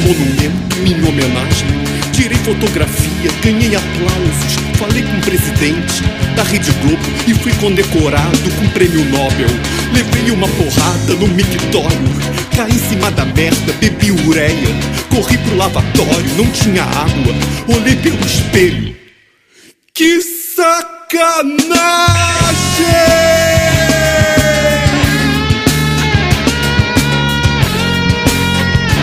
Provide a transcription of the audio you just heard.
monumento, minha homenagem. Tirei fotografia, ganhei aplausos, falei com o presidente da Rede Globo e fui condecorado com o prêmio Nobel. Levei uma porrada no mictório, caí em cima da merda, bebi ureia, corri pro lavatório, não tinha água, olhei pelo espelho. Que sacanagem!